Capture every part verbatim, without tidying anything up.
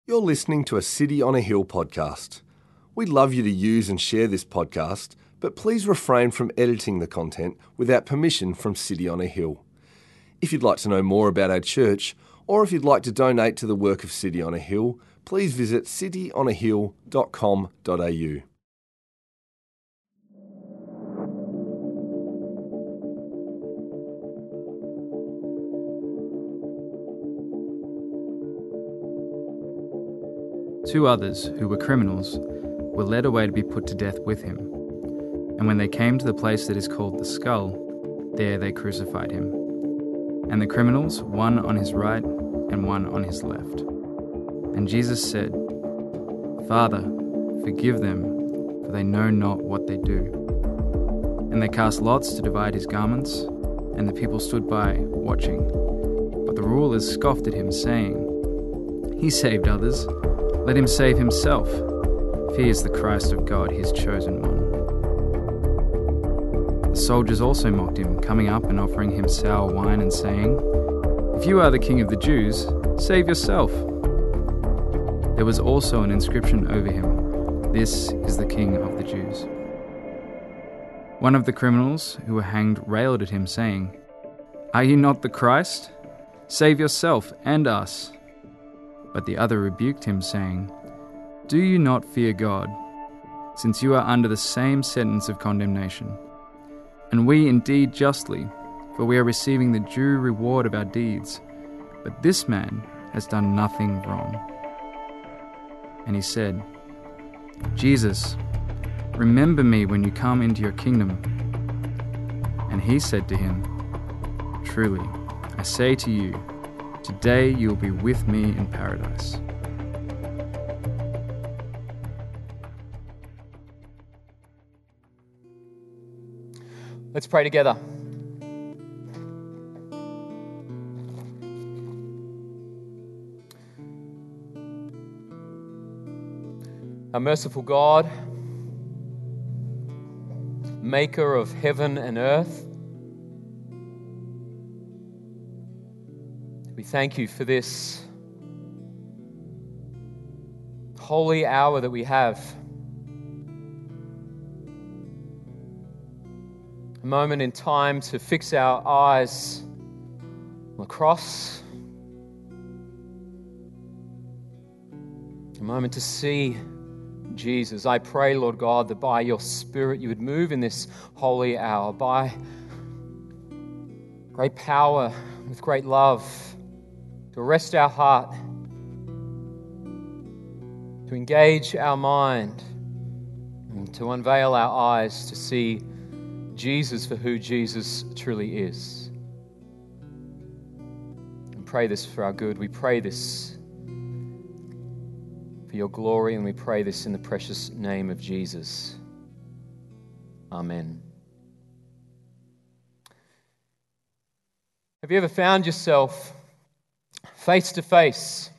You're listening to a City on a Hill podcast. We'd love you to use and share this podcast, but please refrain from editing the content without permission from City on a Hill. If you'd like to know more about our church, or if you'd like to donate to the work of City on a Hill, please visit city on a hill dot com dot a u. Two others, who were criminals, were led away to be put to death with him. And when they came to the place that is called the Skull, there they crucified him. And the criminals, one on his right and one on his left. And Jesus said, "Father, forgive them, for they know not what they do." And they cast lots to divide his garments, and the people stood by, watching. But the rulers scoffed at him, saying, "He saved others. Let him save himself, if he is the Christ of God, his chosen one." The soldiers also mocked him, coming up and offering him sour wine and saying, "If you are the king of the Jews, save yourself." There was also an inscription over him, "This is the King of the Jews." One of the criminals who were hanged railed at him, saying, "Are you not the Christ? Save yourself and us." But the other rebuked him, saying, "Do you not fear God, since you are under the same sentence of condemnation? And we indeed justly, for we are receiving the due reward of our deeds, but this man has done nothing wrong." And he said, "Jesus, remember me when you come into your kingdom." And he said to him, "Truly, I say to you, today you will be with me in paradise." Let's pray together. Our merciful God, maker of heaven and earth, we thank you for this holy hour that we have. A moment in time to fix our eyes on the cross. A moment to see Jesus. I pray, Lord God, that by your Spirit you would move in this holy hour, by great power, with great love, to arrest our heart, to engage our mind, and to unveil our eyes to see Jesus for who Jesus truly is. And pray this for our good. We pray this for your glory, and we pray this in the precious name of Jesus. Amen. Have you ever found yourself face to face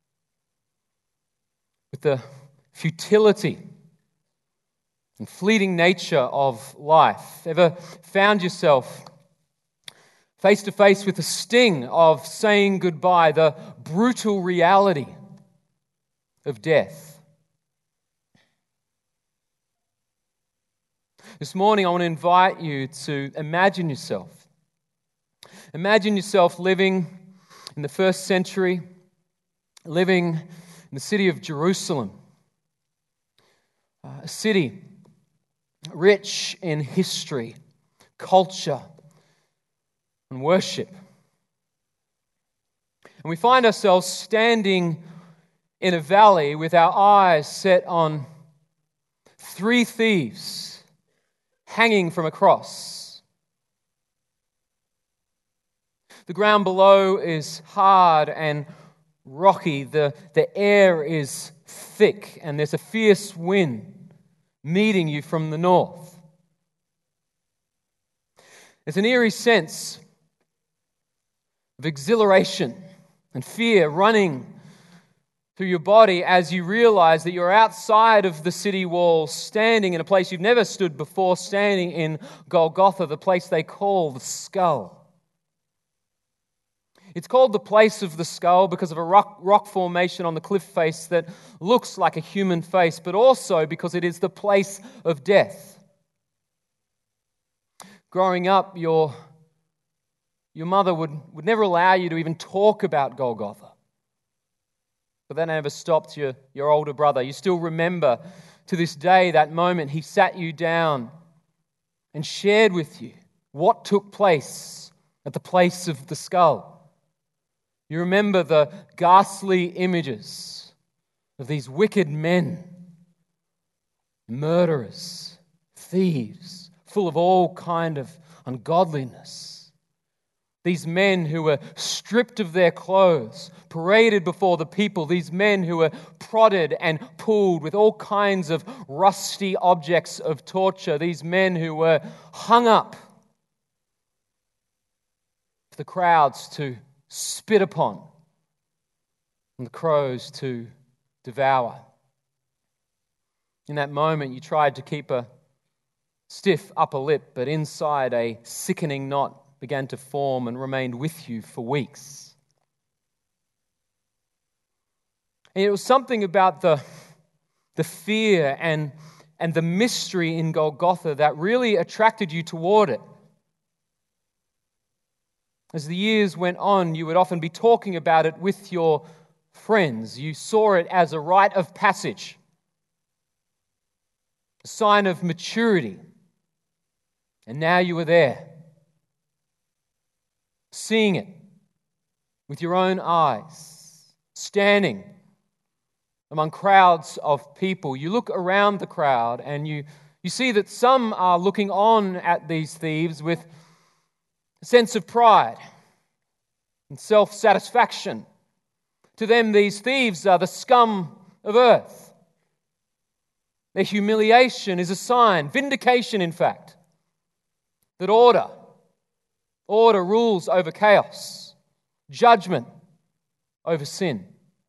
with the futility and fleeting nature of life? Ever found yourself face to face with the sting of saying goodbye, the brutal reality of death? This morning I want to invite you to imagine yourself. Imagine yourself living in the first century, living in the city of Jerusalem, a city rich in history, culture, and worship. And we find ourselves standing in a valley with our eyes set on three thieves hanging from a cross. The ground below is hard and rocky. The, the air is thick, and there's a fierce wind meeting you from the north. There's an eerie sense of exhilaration and fear running through your body as you realize that you're outside of the city walls, standing in a place you've never stood before, standing in Golgotha, the place they call the Skull. It's called the place of the skull because of a rock, rock formation on the cliff face that looks like a human face, but also because it is the place of death. Growing up, your, your mother would, would never allow you to even talk about Golgotha. But that never stopped your, your older brother. You still remember to this day that moment he sat you down and shared with you what took place at the place of the skull. You remember the ghastly images of these wicked men, murderers, thieves, full of all kind of ungodliness. These men who were stripped of their clothes, paraded before the people. These men who were prodded and pulled with all kinds of rusty objects of torture. These men who were hung up for the crowds to spit upon and the crows to devour. In that moment, you tried to keep a stiff upper lip, but inside a sickening knot began to form and remained with you for weeks. And it was something about the, the fear and, and the mystery in Golgotha that really attracted you toward it. As the years went on, you would often be talking about it with your friends. You saw it as a rite of passage, a sign of maturity. And now you were there, seeing it with your own eyes, standing among crowds of people. You look around the crowd and you, you see that some are looking on at these thieves with a sense of pride and self-satisfaction. To them, these thieves are the scum of earth. Their humiliation is a sign, vindication in fact, that order Order rules over chaos, judgment over sin.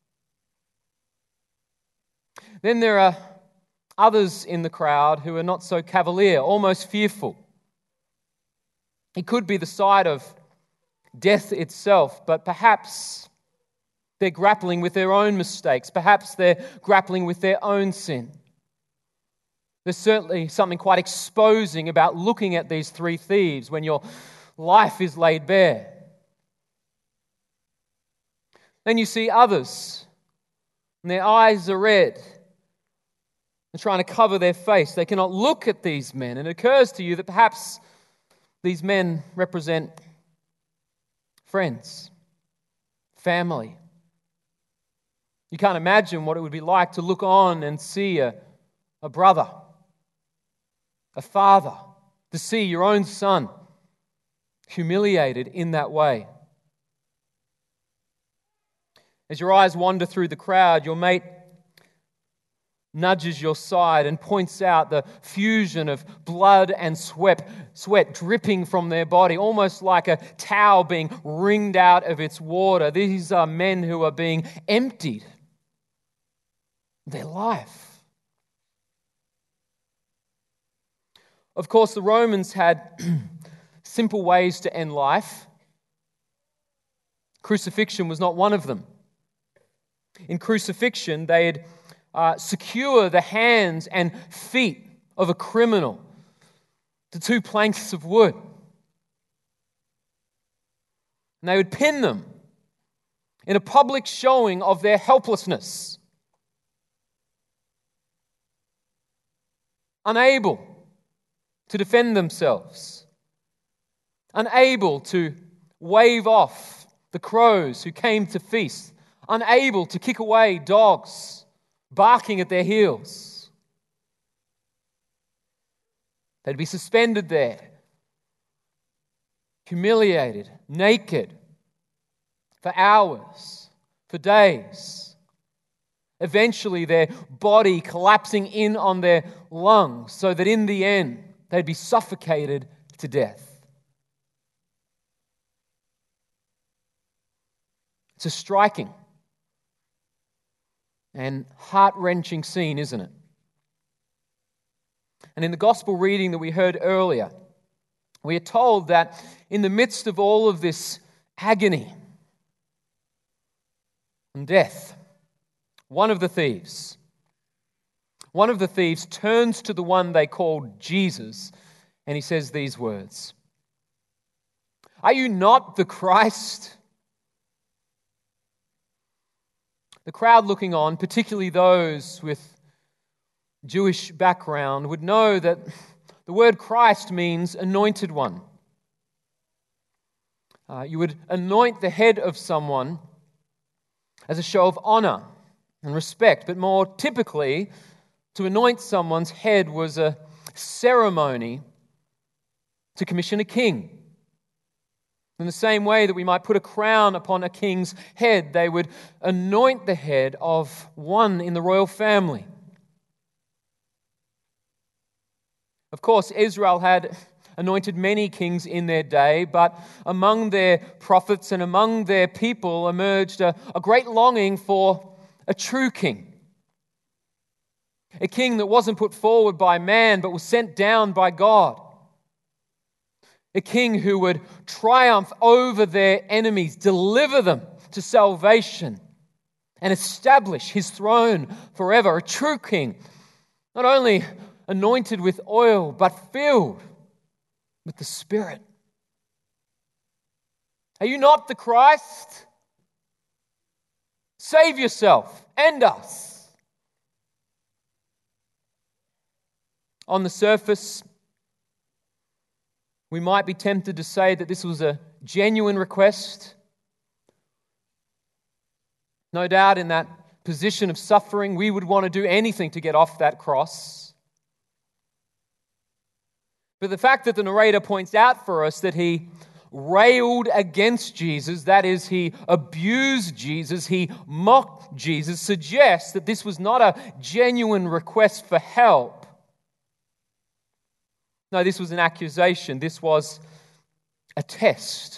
Then there are others in the crowd who are not so cavalier, almost fearful. It could be the sight of death itself, but perhaps they're grappling with their own mistakes. Perhaps they're grappling with their own sin. There's certainly something quite exposing about looking at these three thieves when you're life is laid bare. Then you see others, and their eyes are red. They're trying to cover their face. They cannot look at these men. And it occurs to you that perhaps these men represent friends, family. You can't imagine what it would be like to look on and see a, a brother, a father, to see your own son humiliated in that way. As your eyes wander through the crowd, your mate nudges your side and points out the fusion of blood and sweat, sweat dripping from their body, almost like a towel being wringed out of its water. These are men who are being emptied of their life. Of course, the Romans had simple ways to end life. Crucifixion was not one of them. In crucifixion, they'd uh, secure the hands and feet of a criminal to two planks of wood. And they would pin them in a public showing of their helplessness, unable to defend themselves, unable to wave off the crows who came to feast, unable to kick away dogs barking at their heels. They'd be suspended there, humiliated, naked, for hours, for days. Eventually, their body collapsing in on their lungs so that in the end, they'd be suffocated to death. It's a striking and heart-wrenching scene, isn't it? And in the gospel reading that we heard earlier, we are told that in the midst of all of this agony, and death. One of the thieves, one of the thieves turns to the one they called Jesus, and he says these words, "Are you not the Christ?" The crowd looking on, particularly those with Jewish background, would know that the word Christ means anointed one. Uh, you would anoint the head of someone as a show of honor and respect, but more typically, to anoint someone's head was a ceremony to commission a king. In the same way that we might put a crown upon a king's head, they would anoint the head of one in the royal family. Of course, Israel had anointed many kings in their day, but among their prophets and among their people emerged a, a great longing for a true king. A king that wasn't put forward by man, but was sent down by God. A king who would triumph over their enemies, deliver them to salvation, and establish his throne forever. A true king, not only anointed with oil, but filled with the Spirit. Are you not the Christ? Save yourself and us. On the surface, we might be tempted to say that this was a genuine request. No doubt in that position of suffering, we would want to do anything to get off that cross. But the fact that the narrator points out for us that he railed against Jesus, that is, he abused Jesus, he mocked Jesus, suggests that this was not a genuine request for help. No, this was an accusation. This was a test.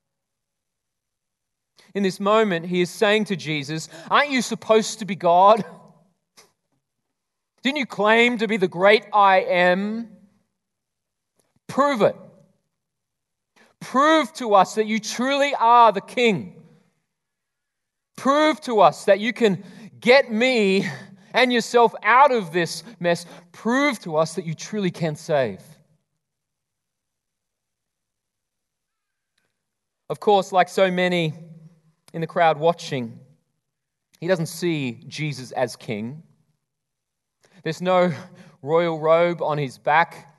In this moment, he is saying to Jesus, aren't you supposed to be God? Didn't you claim to be the great I am? Prove it. Prove to us that you truly are the King. Prove to us that you can get me and yourself out of this mess. Prove to us that you truly can save. Of course, like so many in the crowd watching, he doesn't see Jesus as king. There's no royal robe on his back,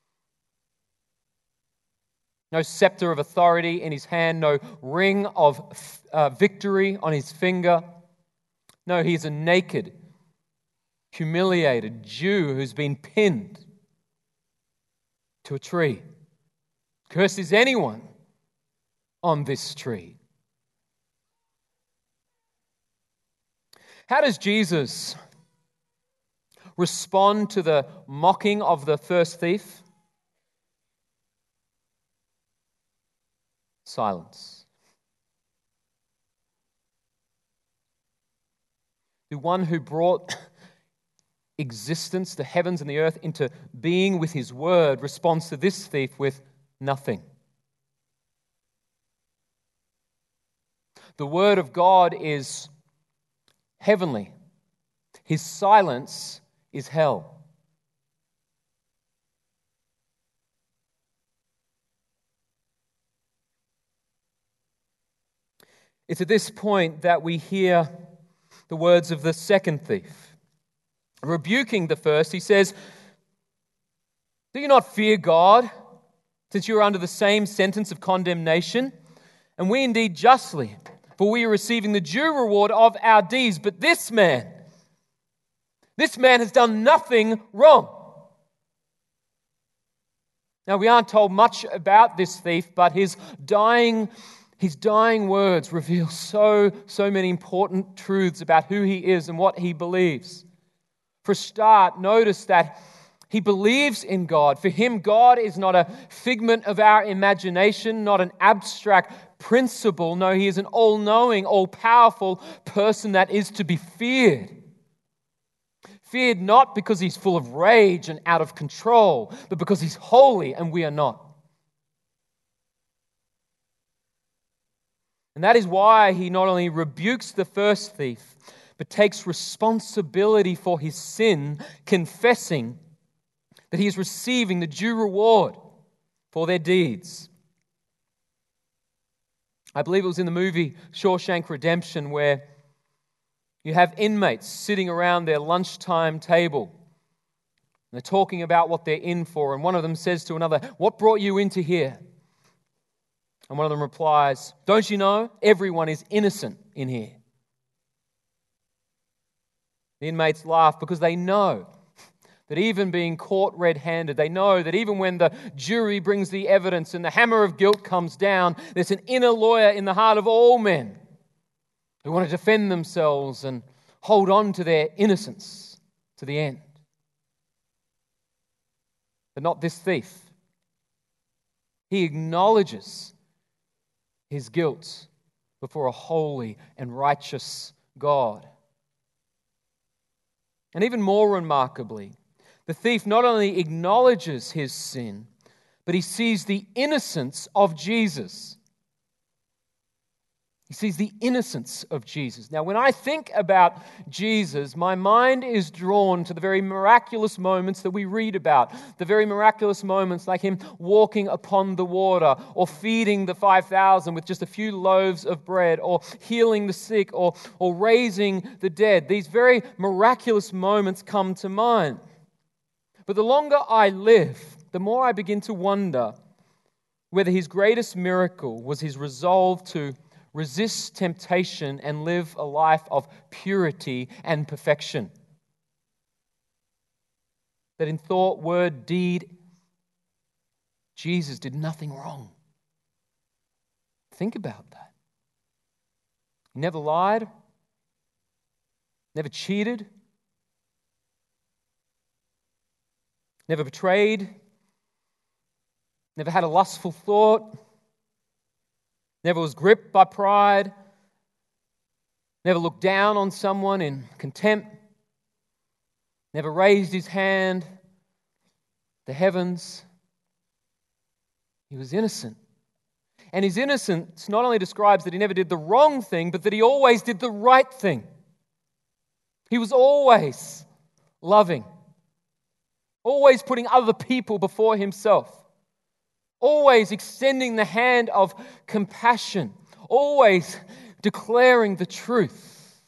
no scepter of authority in his hand, no ring of uh, victory on his finger. No, he is a naked, humiliated Jew who's been pinned to a tree. Cursed is anyone on this tree. How does Jesus respond to the mocking of the first thief? Silence. The one who brought existence, the heavens and the earth, into being with his word responds to this thief with nothing. The word of God is heavenly. His silence is hell. It's at this point that we hear the words of the second thief. Rebuking the first, he says, do you not fear God, since you are under the same sentence of condemnation? And we indeed justly, for we are receiving the due reward of our deeds. But this man, this man has done nothing wrong. Now, we aren't told much about this thief, but his dying, his dying words reveal so, so many important truths about who he is and what he believes. For a start, notice that he believes in God. For him, God is not a figment of our imagination, not an abstract principle. No, he is an all-knowing, all-powerful person that is to be feared. Feared not because he's full of rage and out of control, but because he's holy and we are not. And that is why he not only rebukes the first thief, but takes responsibility for his sin, confessing that he is receiving the due reward for their deeds. I believe it was in the movie Shawshank Redemption where you have inmates sitting around their lunchtime table. They're talking about what they're in for, and one of them says to another, "What brought you into here?" And one of them replies, "Don't you know? Everyone is innocent in here." The inmates laugh because they know that even being caught red-handed, they know that even when the jury brings the evidence and the hammer of guilt comes down, there's an inner lawyer in the heart of all men who want to defend themselves and hold on to their innocence to the end. But not this thief. He acknowledges his guilt before a holy and righteous God. And even more remarkably, the thief not only acknowledges his sin, but he sees the innocence of Jesus. He sees the innocence of Jesus. Now, when I think about Jesus, my mind is drawn to the very miraculous moments that we read about, the very miraculous moments like him walking upon the water, or feeding the five thousand with just a few loaves of bread, or healing the sick, or, or raising the dead. These very miraculous moments come to mind. But the longer I live, the more I begin to wonder whether his greatest miracle was his resolve to resist temptation and live a life of purity and perfection. That in thought, word, deed, Jesus did nothing wrong. Think about that. He never lied, never cheated, never betrayed, never had a lustful thought, never was gripped by pride, never looked down on someone in contempt, never raised his hand to the heavens. He was innocent. And his innocence not only describes that he never did the wrong thing, but that he always did the right thing. He was always loving, always putting other people before himself, always extending the hand of compassion, always declaring the truth.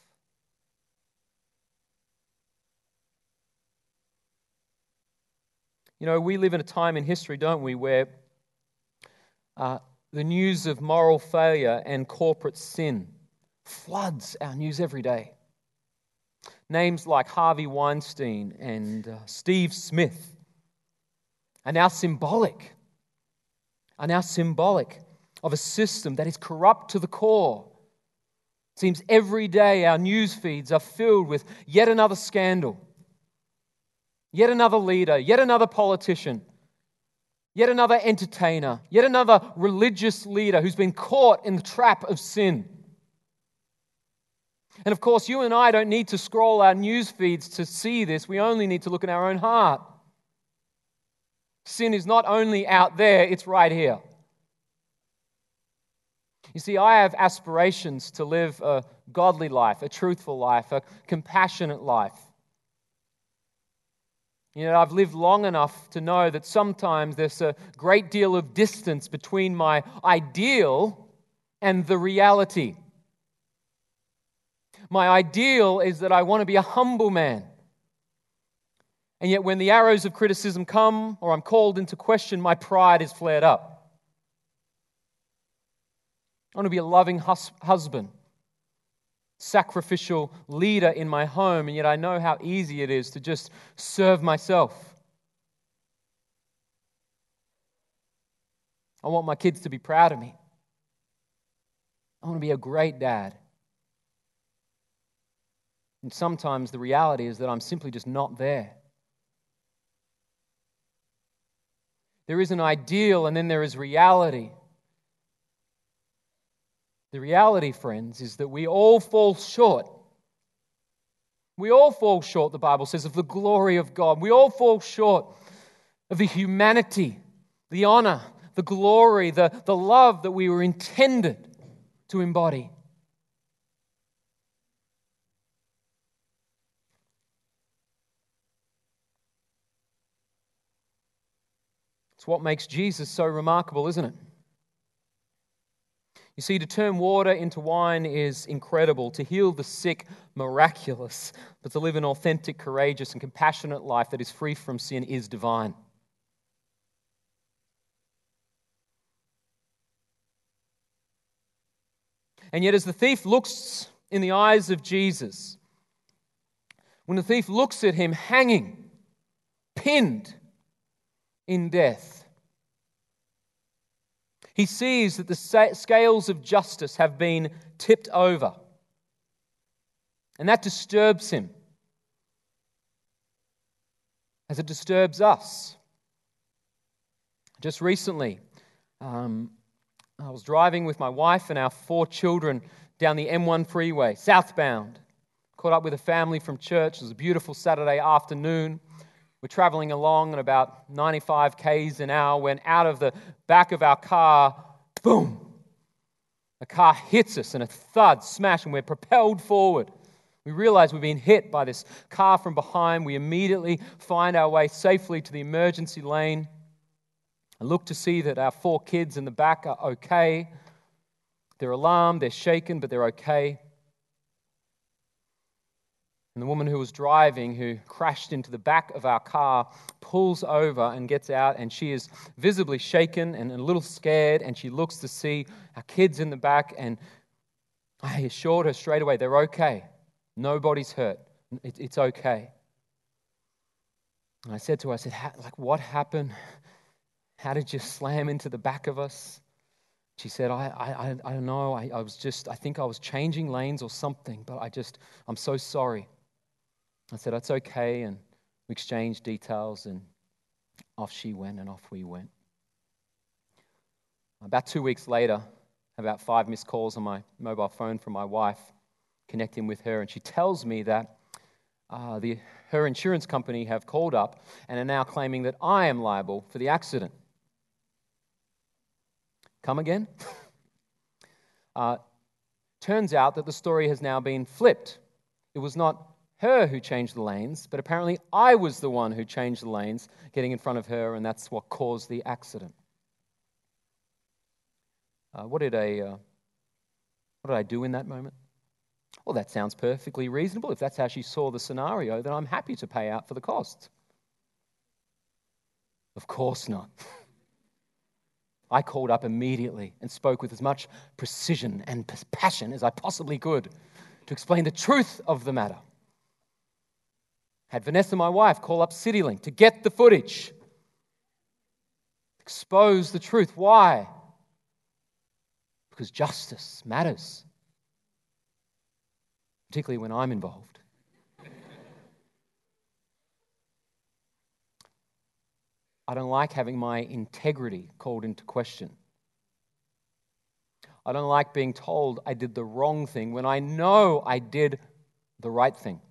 You know, we live in a time in history, don't we, where uh, the news of moral failure and corporate sin floods our news every day. Names like Harvey Weinstein and uh, Steve Smith are now symbolic are now symbolic of a system that is corrupt to the core. It seems every day our news feeds are filled with yet another scandal, yet another leader, yet another politician, yet another entertainer, yet another religious leader who's been caught in the trap of sin. And of course, you and I don't need to scroll our news feeds to see this. We only need to look in our own heart. Sin is not only out there, it's right here. You see, I have aspirations to live a godly life, a truthful life, a compassionate life. You know, I've lived long enough to know that sometimes there's a great deal of distance between my ideal and the reality. My ideal is that I want to be a humble man. And yet when the arrows of criticism come or I'm called into question, my pride is flared up. I want to be a loving hus- husband, sacrificial leader in my home, and yet I know how easy it is to just serve myself. I want my kids to be proud of me. I want to be a great dad. And sometimes the reality is that I'm simply just not there. There is an ideal and then there is reality. The reality, friends, is that we all fall short. We all fall short, the Bible says, of the glory of God. We all fall short of the humanity, the honor, the glory, the, the love that we were intended to embody. It's what makes Jesus so remarkable, isn't it? You see, to turn water into wine is incredible. To heal the sick, miraculous. But to live an authentic, courageous, and compassionate life that is free from sin is divine. And yet, as the thief looks in the eyes of Jesus, when the thief looks at him hanging, pinned in death, he sees that the scales of justice have been tipped over. And that disturbs him, as it disturbs us. Just recently, um, I was driving with my wife and our four children down the M one freeway, southbound. Caught up with a family from church. It was a beautiful Saturday afternoon. We're traveling along at about ninety-five kays an hour when out of the back of our car, boom, a car hits us and a thud, smash, and we're propelled forward. We realize we've been hit by this car from behind. We immediately find our way safely to the emergency lane. I look to see that our four kids in the back are okay. They're alarmed, they're shaken, but they're okay. And the woman who was driving, who crashed into the back of our car, pulls over and gets out, and she is visibly shaken and a little scared, and she looks to see our kids in the back, and I assured her straight away, they're okay. Nobody's hurt. It's okay. And I said to her, I said, like, what happened? How did you slam into the back of us? She said, I I, I don't know. I, I was just, I think I was changing lanes or something, but I just, I'm so sorry. I said, it's okay, and we exchanged details, and off she went, and off we went. About two weeks later, about five missed calls on my mobile phone from my wife, connecting with her, and she tells me that uh, the her insurance company have called up and are now claiming that I am liable for the accident. Come again? uh, turns out that the story has now been flipped. It was not her who changed the lanes, but apparently I was the one who changed the lanes, getting in front of her, and that's what caused the accident. Uh, what did I, uh, what did I do in that moment? Well, that sounds perfectly reasonable. If that's how she saw the scenario, then I'm happy to pay out for the costs. Of course not. I called up immediately and spoke with as much precision and passion as I possibly could to explain the truth of the matter. Had Vanessa, my wife, call up CityLink to get the footage. Expose the truth. Why? Because justice matters. Particularly when I'm involved. I don't like having my integrity called into question. I don't like being told I did the wrong thing when I know I did the right thing.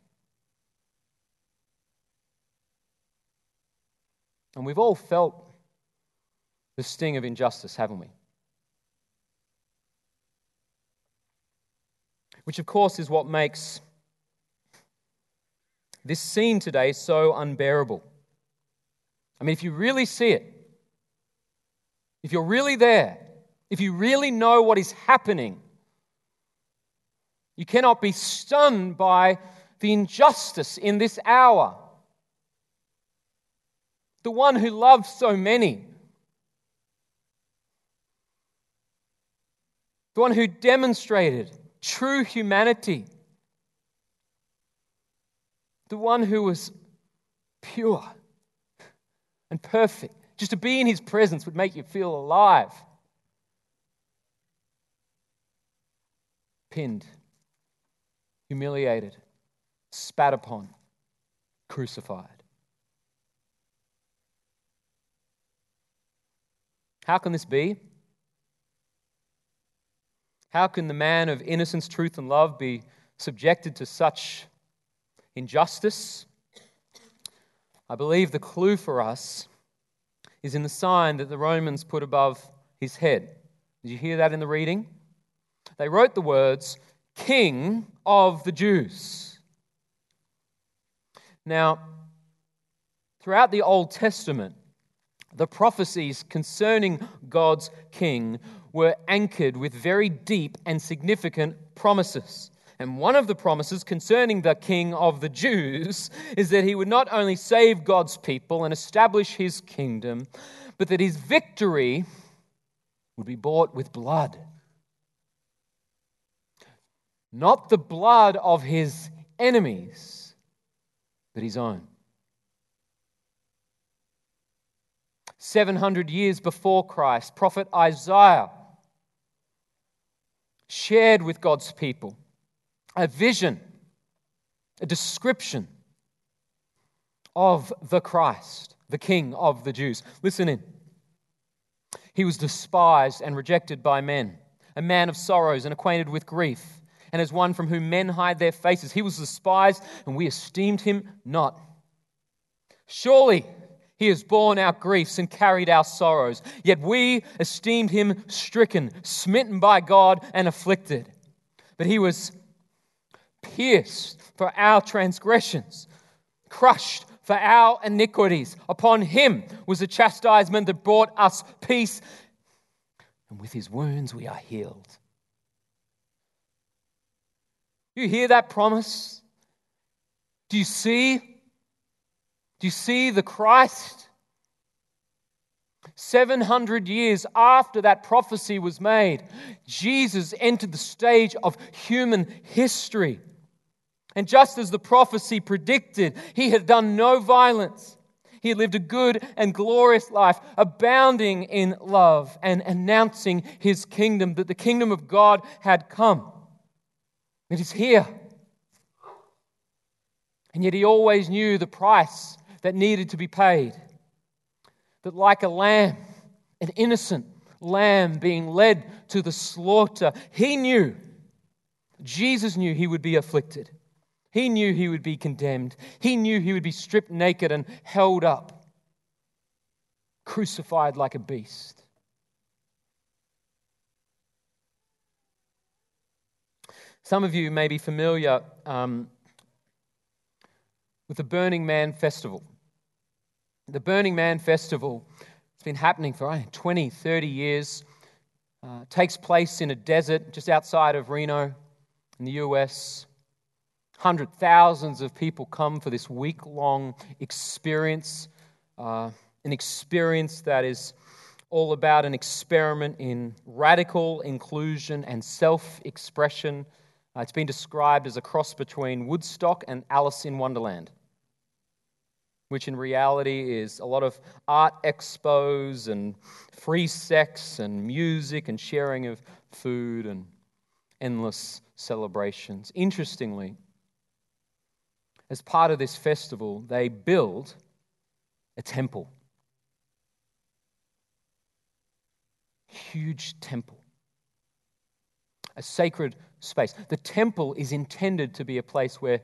And we've all felt the sting of injustice, haven't we? Which, of course, is what makes this scene today so unbearable. I mean, if you really see it, if you're really there, if you really know what is happening, you cannot be stunned by the injustice in this hour. The one who loved so many, the one who demonstrated true humanity, the one who was pure and perfect. Just to be in his presence would make you feel alive. Pinned, humiliated, spat upon, crucified. How can this be? How can the man of innocence, truth, and love be subjected to such injustice? I believe the clue for us is in the sign that the Romans put above his head. Did you hear that in the reading? they wrote the words, King of the Jews. Now, throughout the Old Testament, the prophecies concerning God's king were anchored with very deep and significant promises. And one of the promises concerning the King of the Jews is that he would not only save God's people and establish his kingdom, but that his victory would be bought with blood. Not the blood of his enemies, but his own. seven hundred years before Christ, prophet Isaiah shared with God's people a vision, a description of the Christ, the King of the Jews. Listen in. He was despised and rejected by men, a man of sorrows and acquainted with grief, and as one from whom men hide their faces. He was despised, and we esteemed him not. Surely he has borne our griefs and carried our sorrows, yet we esteemed him stricken, smitten by God, and afflicted. But he was pierced for our transgressions, crushed for our iniquities. Upon him was the chastisement that brought us peace, and with his wounds we are healed. You hear that promise? Do you see? Do you see the Christ? seven hundred years after that prophecy was made, Jesus entered the stage of human history. And just as the prophecy predicted, he had done no violence. He had lived a good and glorious life, abounding in love and announcing his kingdom, that the kingdom of God had come. It is here. And yet he always knew the price that needed to be paid. That like a lamb, an innocent lamb being led to the slaughter, he knew, Jesus knew he would be afflicted. He knew he would be condemned. He knew he would be stripped naked and held up, crucified like a beast. Some of you may be familiar um, with the Burning Man Festival. The Burning Man Festival, it's been happening for uh, twenty, thirty years. Uh, takes place in a desert just outside of Reno in the U S. Hundred thousands of people come for this week-long experience, uh, an experience that is all about an experiment in radical inclusion and self-expression. Uh, it's been described as a cross between Woodstock and Alice in Wonderland, which in reality is a lot of art expos and free sex and music and sharing of food and endless celebrations. Interestingly, as part of this festival, they build a temple. Huge temple. A sacred space. The temple is intended to be a place where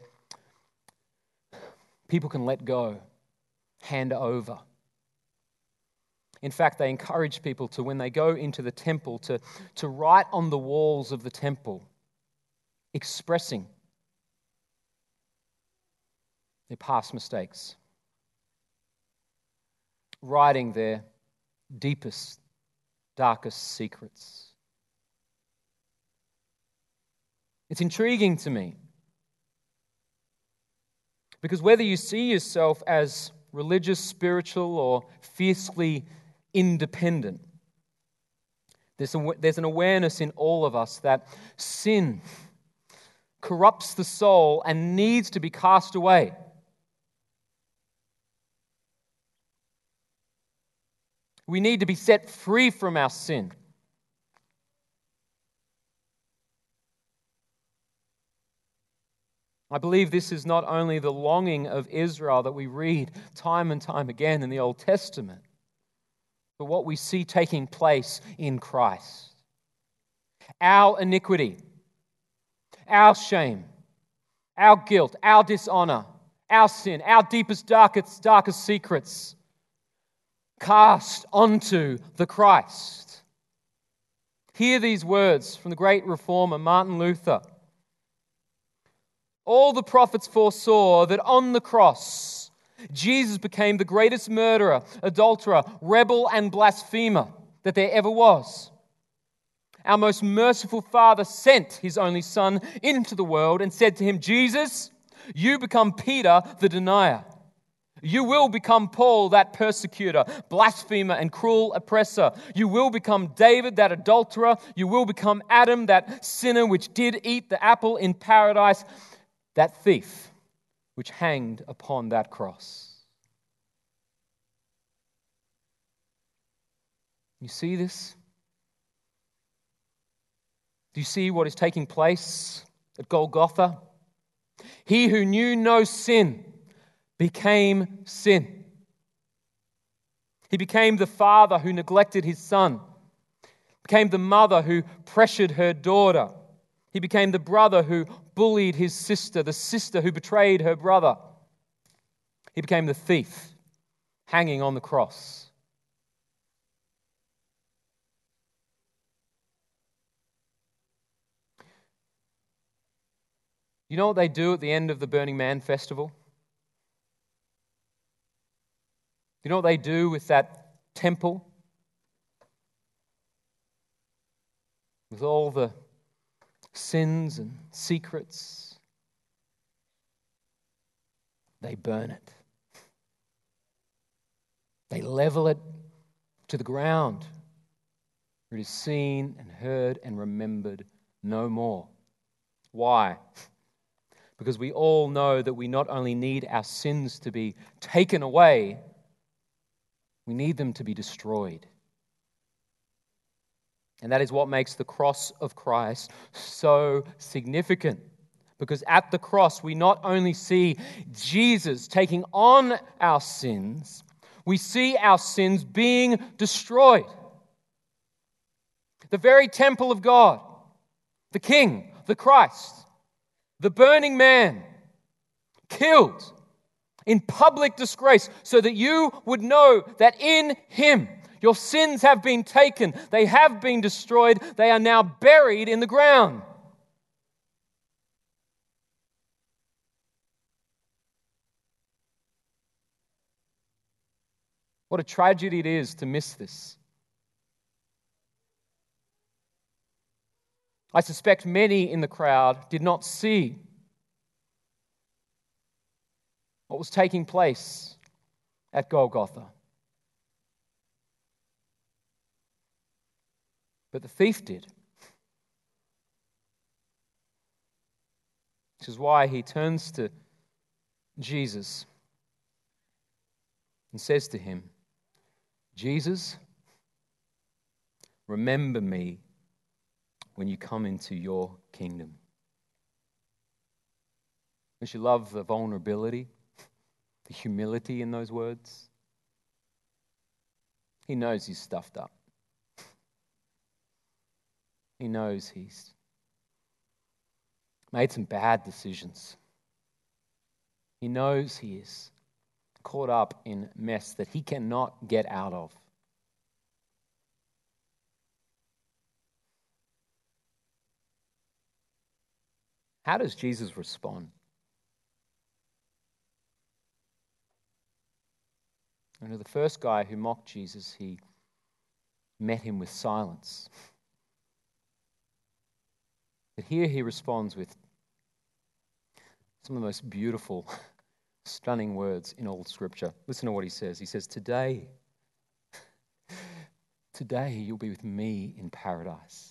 people can let go, hand over. In fact, they encourage people to, when they go into the temple, to, to write on the walls of the temple, expressing their past mistakes, writing their deepest, darkest secrets. It's intriguing to me because whether you see yourself as religious, spiritual, or fiercely independent, there's, a, there's an awareness in all of us that sin corrupts the soul and needs to be cast away. We need to be set free from our sin. I believe this is not only the longing of Israel that we read time and time again in the Old Testament, but what we see taking place in Christ. Our iniquity, our shame, our guilt, our dishonor, our sin, our deepest, darkest, darkest secrets, cast onto the Christ. Hear these words from the great reformer Martin Luther. All the prophets foresaw that on the cross, Jesus became the greatest murderer, adulterer, rebel, and blasphemer that there ever was. Our most merciful Father sent His only Son into the world and said to Him, Jesus, you become Peter the denier. You will become Paul, that persecutor, blasphemer, and cruel oppressor. You will become David, that adulterer. You will become Adam, that sinner which did eat the apple in paradise, that thief which hanged upon that cross. You see this? Do you see what is taking place at Golgotha? He who knew no sin became sin. He became the father who neglected his son, became the mother who pressured her daughter. He became the brother who bullied his sister, the sister who betrayed her brother. He became the thief hanging on the cross. You know what they do at the end of the Burning Man festival? You know what they do with that temple? With all the sins and secrets? They burn it. They level it to the ground, where it is seen and heard and remembered no more. Why? Because we all know that we not only need our sins to be taken away, we need them to be destroyed. And that is what makes the cross of Christ so significant. Because at the cross, we not only see Jesus taking on our sins, we see our sins being destroyed. The very temple of God, the King, the Christ, the burning man, killed in public disgrace so that you would know that in Him your sins have been taken, they have been destroyed, they are now buried in the ground. What a tragedy it is to miss this. I suspect many in the crowd did not see what was taking place at Golgotha. But the thief did. Which is why he turns to Jesus and says to him, Jesus, remember me when you come into your kingdom. Don't you love the vulnerability, the humility in those words? He knows he's stuffed up. He knows he's made some bad decisions. He knows he is caught up in mess that he cannot get out of. How does Jesus respond? You know, the first guy who mocked Jesus, he met him with silence. But here he responds with some of the most beautiful, stunning words in all Scripture. Listen to what he says. He says, Today, today you'll be with me in paradise.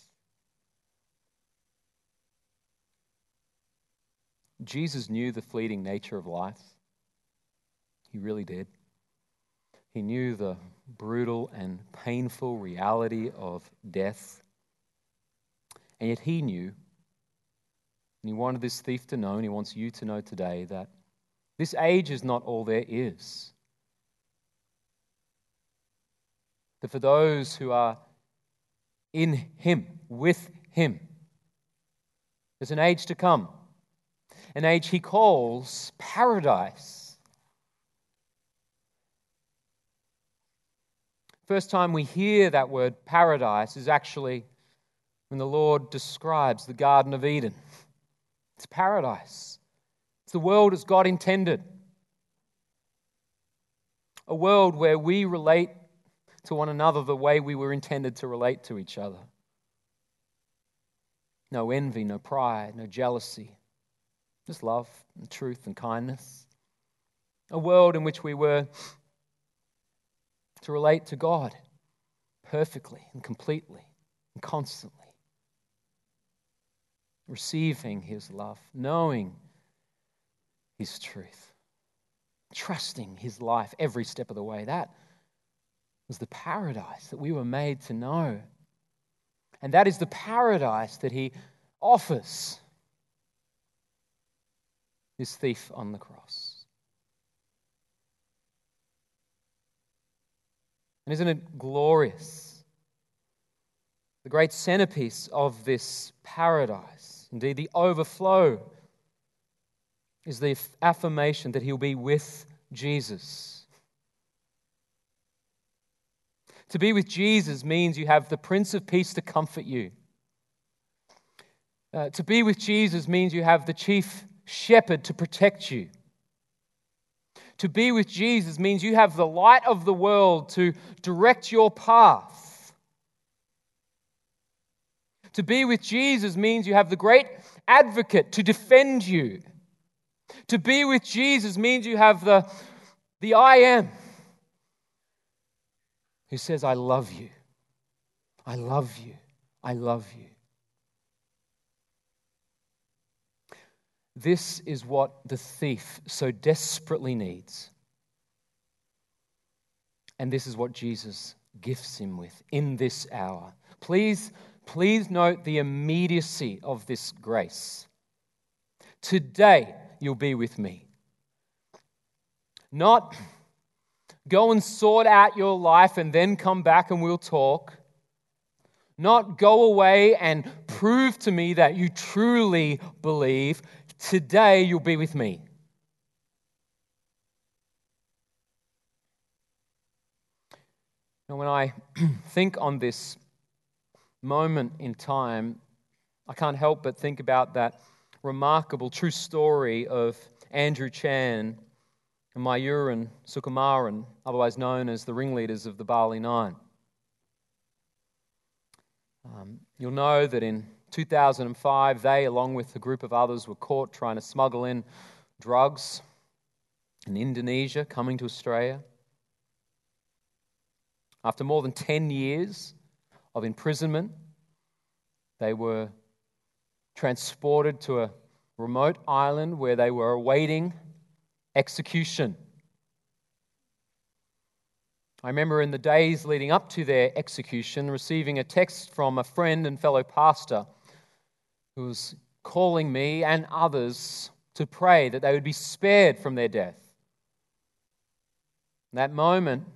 Jesus knew the fleeting nature of life. He really did. He knew the brutal and painful reality of death. And yet he knew, and he wanted this thief to know, and he wants you to know today, that this age is not all there is. That for those who are in Him, with Him, there's an age to come. An age he calls paradise. First time we hear that word paradise is actually when the Lord describes the Garden of Eden. It's paradise. It's the world as God intended. A world where we relate to one another the way we were intended to relate to each other. No envy, no pride, no jealousy. Just love and truth and kindness. A world in which we were to relate to God perfectly and completely and constantly. Receiving His love, knowing His truth, trusting His life every step of the way. That was the paradise that we were made to know. And that is the paradise that He offers this thief on the cross. And isn't it glorious? The great centerpiece of this paradise, indeed the overflow, is the affirmation that He'll be with Jesus. To be with Jesus means you have the Prince of Peace to comfort you. Uh, to be with Jesus means you have the chief shepherd to protect you. To be with Jesus means you have the light of the world to direct your path. To be with Jesus means you have the great advocate to defend you. To be with Jesus means you have the, the I am who says, I love you. I love you. I love you. This is what the thief so desperately needs. And this is what Jesus gifts him with in this hour. Please, please note the immediacy of this grace. Today, you'll be with me. Not go and sort out your life and then come back and we'll talk. Not go away and prove to me that you truly believe. Today you'll be with me. Now, when I think on this moment in time, I can't help but think about that remarkable true story of Andrew Chan and Mayuran Sukumaran, otherwise known as the ringleaders of the Bali Nine. Um, you'll know that in two thousand five, they, along with a group of others, were caught trying to smuggle in drugs in Indonesia, coming to Australia. After more than ten years of imprisonment, they were transported to a remote island where they were awaiting execution. I remember in the days leading up to their execution receiving a text from a friend and fellow pastor who was calling me and others to pray that they would be spared from their death. In that moment,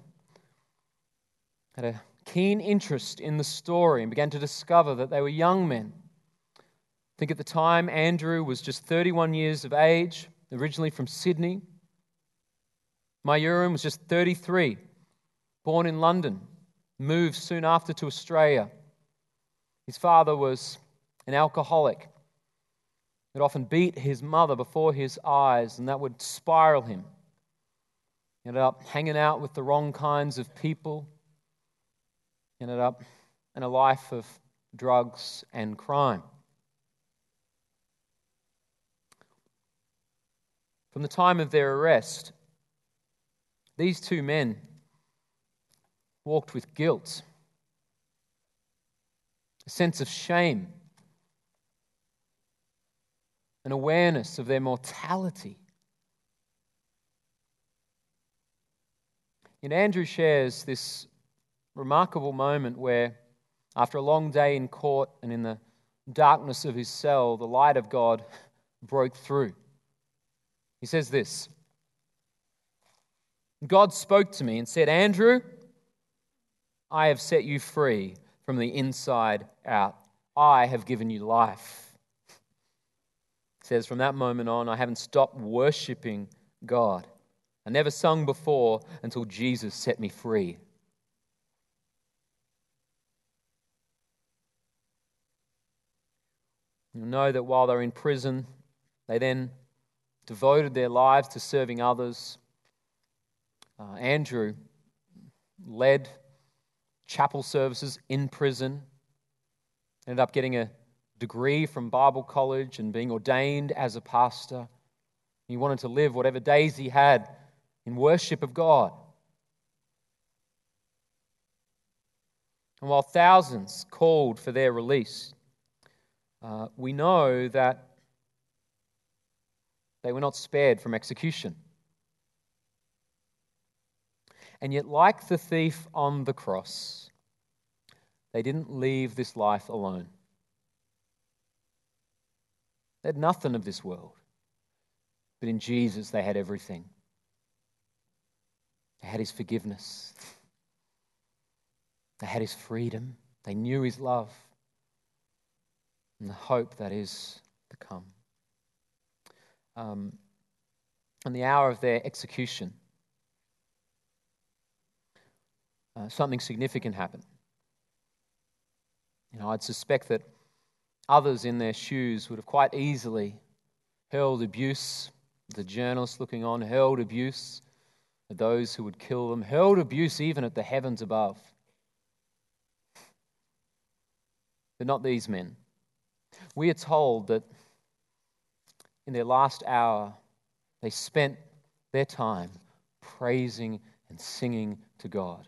I had a keen interest in the story and began to discover that they were young men. I think at the time Andrew was just thirty-one years of age, originally from Sydney. Mayuran was just thirty-three, born in London, moved soon after to Australia. His father was an alcoholic. He'd often beat his mother before his eyes, and that would spiral him. He ended up hanging out with the wrong kinds of people. He ended up in a life of drugs and crime. From the time of their arrest, these two men walked with guilt, a sense of shame, an awareness of their mortality. And Andrew shares this remarkable moment where, after a long day in court and in the darkness of his cell, the light of God broke through. He says this, God spoke to me and said, Andrew, I have set you free from the inside out. I have given you life. He says, from that moment on, I haven't stopped worshiping God. I never sung before until Jesus set me free. You'll know that while they're in prison, they then devoted their lives to serving others. Uh, Andrew led chapel services in prison, ended up getting a degree from Bible college and being ordained as a pastor. He wanted to live whatever days he had in worship of God. And while thousands called for their release, uh, we know that they were not spared from execution. And yet, like the thief on the cross, they didn't leave this life alone. They had nothing of this world. But in Jesus, they had everything. They had his forgiveness. They had his freedom. They knew his love and the hope that is to come. Um, on the hour of their execution, uh, something significant happened. You know, I'd suspect that others in their shoes would have quite easily hurled abuse at the journalists looking on, hurled abuse at those who would kill them, hurled abuse even at the heavens above. But not these men. We are told that in their last hour, they spent their time praising and singing to God.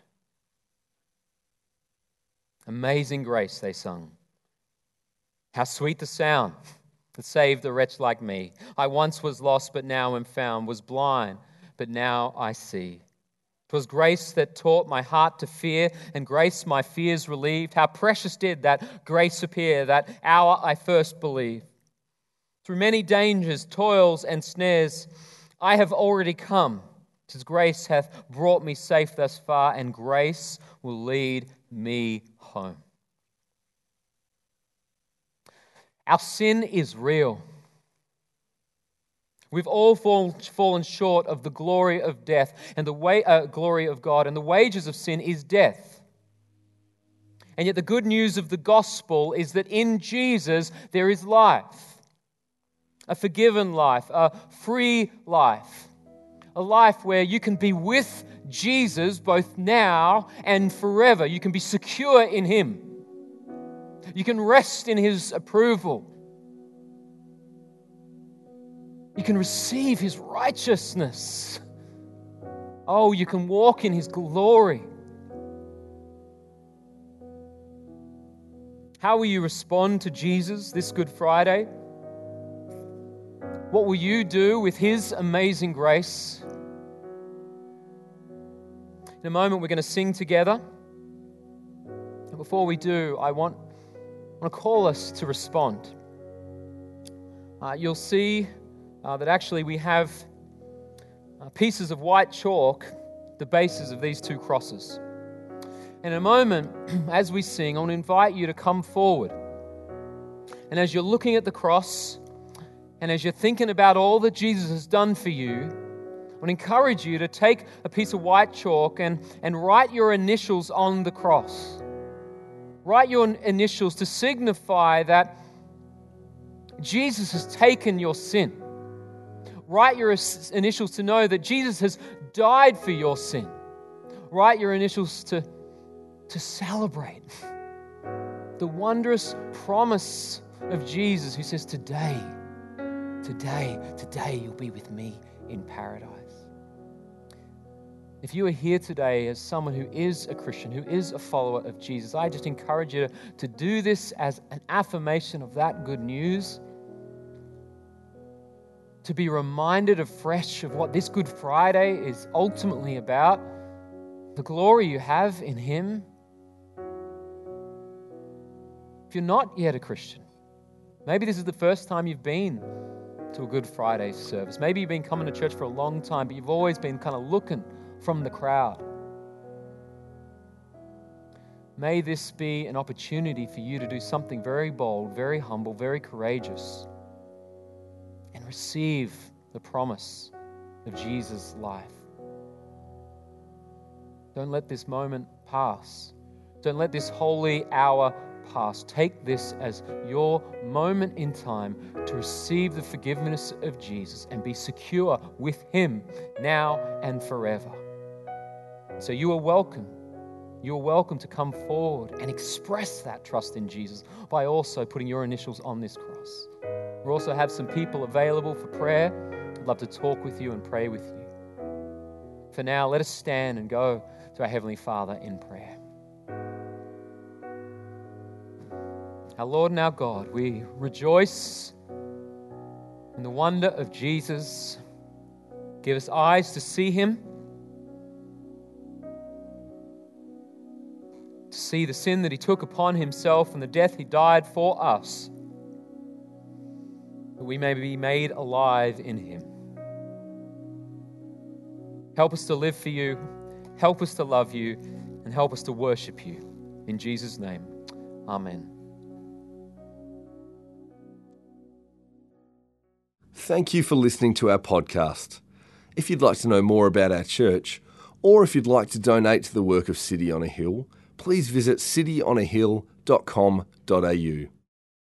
Amazing grace, they sung. How sweet the sound that saved a wretch like me. I once was lost, but now am found, was blind, but now I see. 'Twas grace that taught my heart to fear, and grace my fears relieved. How precious did that grace appear, that hour I first believed. Through many dangers, toils, and snares, I have already come. 'Tis grace hath brought me safe thus far, and grace will lead me home. Our sin is real. We've all fallen, fallen short of the glory of death and the way, uh, glory of God, and the wages of sin is death. And yet the good news of the gospel is that in Jesus there is life, a forgiven life, a free life, a life where you can be with Jesus both now and forever. You can be secure in Him. You can rest in His approval. You can receive His righteousness. Oh, you can walk in His glory. How will you respond to Jesus this Good Friday? What will you do with His amazing grace? In a moment, we're going to sing together. And before we do, I want, I want to call us to respond. Uh, you'll see uh, that actually we have uh, pieces of white chalk, the bases of these two crosses. In a moment, as we sing, I want to invite you to come forward. And as you're looking at the cross, and as you're thinking about all that Jesus has done for you, I want to encourage you to take a piece of white chalk and, and write your initials on the cross. Write your initials to signify that Jesus has taken your sin. Write your initials to know that Jesus has died for your sin. Write your initials to, to celebrate the wondrous promise of Jesus who says, today, today, today you'll be with me in paradise. If you are here today as someone who is a Christian, who is a follower of Jesus, I just encourage you to, to do this as an affirmation of that good news, to be reminded afresh of what this Good Friday is ultimately about, the glory you have in Him. If you're not yet a Christian, maybe this is the first time you've been to a Good Friday service. Maybe you've been coming to church for a long time, but you've always been kind of looking from the crowd. May this be an opportunity for you to do something very bold, very humble, very courageous, and receive the promise of Jesus' life. Don't let this moment pass. Don't let this holy hour past. Take this as your moment in time to receive the forgiveness of Jesus and be secure with him now and forever. So you are welcome. You are welcome to come forward and express that trust in Jesus by also putting your initials on this cross. We also have some people available for prayer. I'd love to talk with you and pray with you. For now, let us stand and go to our Heavenly Father in prayer. Our Lord and our God, we rejoice in the wonder of Jesus. Give us eyes to see him, to see the sin that he took upon himself and the death he died for us, that we may be made alive in him. Help us to live for you, help us to love you, and help us to worship you. In Jesus' name, amen. Thank you for listening to our podcast. If you'd like to know more about our church, or if you'd like to donate to the work of City on a Hill, please visit city on a hill dot com dot a u.